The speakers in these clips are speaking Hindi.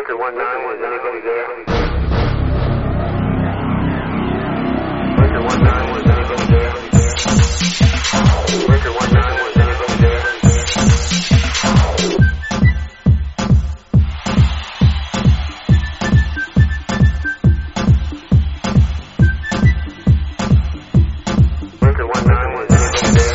Breaker 19, was anybody there? Breaker 19, was anybody there? Breaker 19, was anybody there? Breaker 19, was anybody there?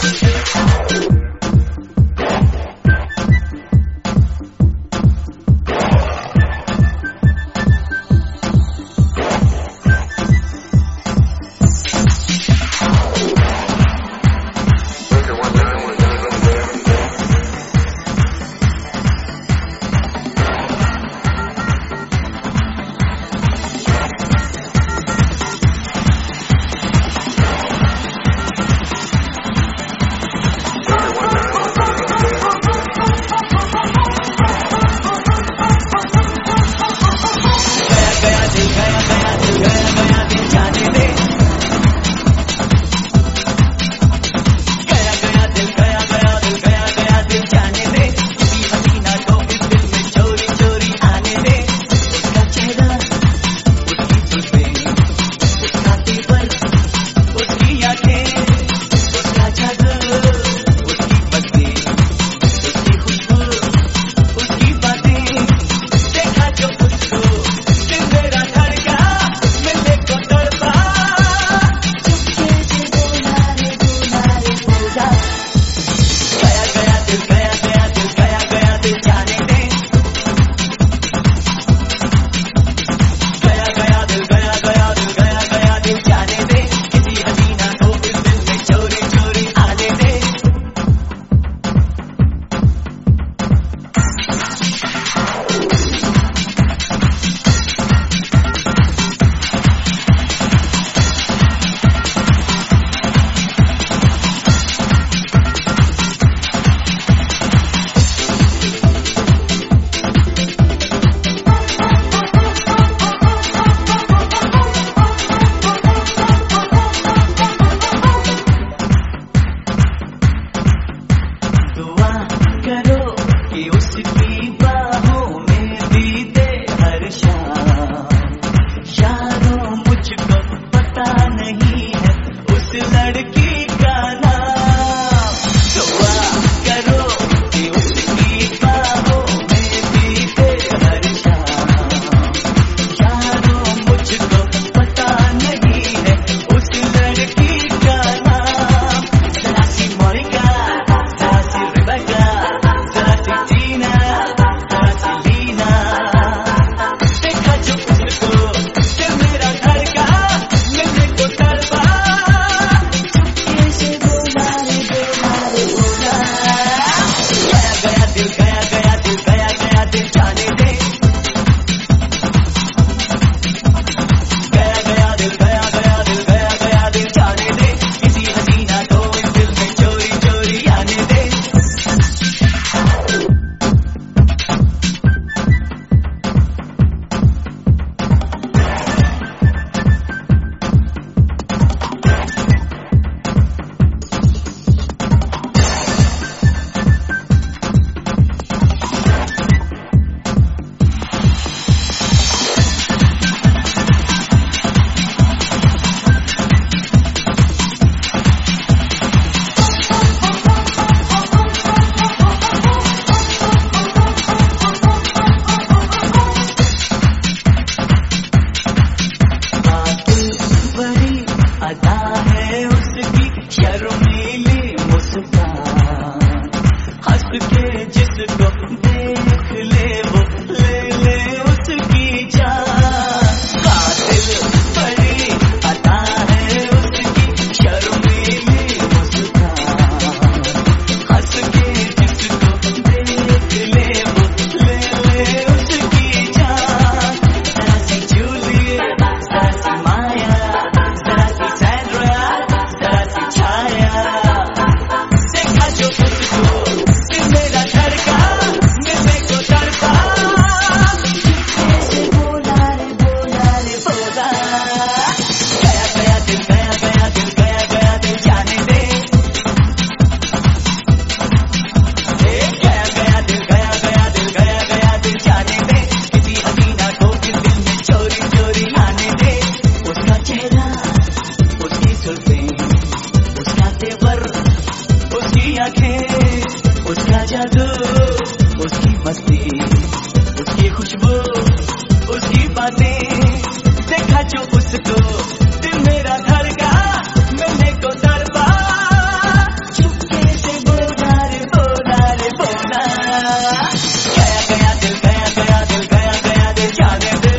को दिल मेरा धड़का मैंने को तड़पा चुपके से बोला रे बोला रे बोला गया गया दिल गया गया दिल गया गया दिल जाने दे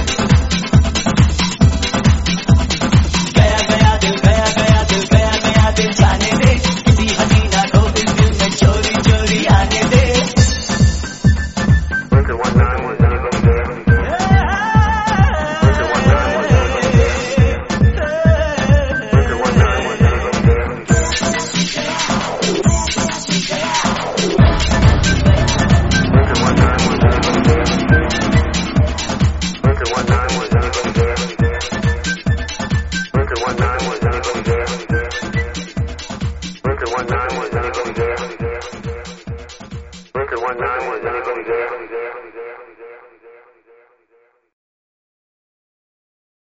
गया गया दिल गया गया दिल गया गया दिल जाने दे किसी हसीना को इस दिल में चोरी चोरी आने दे One nine was